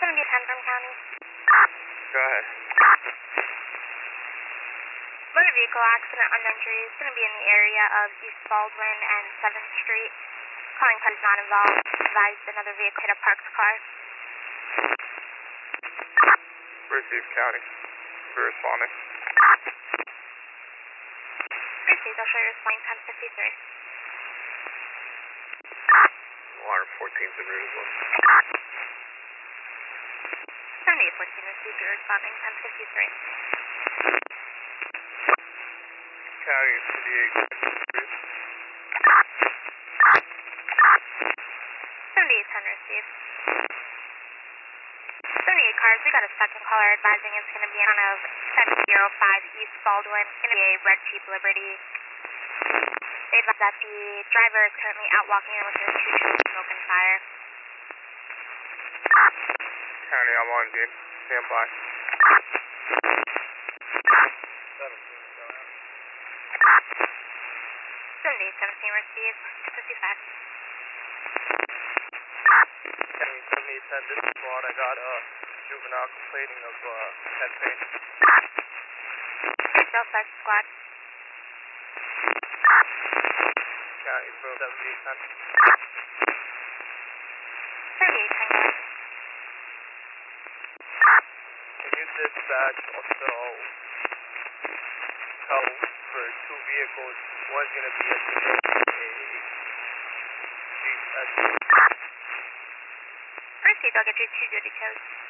7010 from County. Go ahead. Motor vehicle accident unknown injury is going to be in the area of East Baldwin and 7th Street. Calling code is not involved. Advised another vehicle hit a parked car. Receive County. We're responding. Received, I'll show you responding 1053. Alarm 14's en route as well. 7814 received, you're responding 1053. County is 58. 7810 received. 78 cars, we got a second caller advising it's going to be in front of 705 East Baldwin. It's going to be a red Jeep Liberty. They advise that the driver is currently out walking and looking at two children smoke and fire. County, I'm on dude. Stand by. 7817 received. 55. County 7810, this is Squad. I got a juvenile complaining of head pain. Southside Squad. County, Bro 7810. 7810 guys. Can you dispatch also tow for two vehicles? One's going to be a Jeep. Received, I'll get you two duty tows.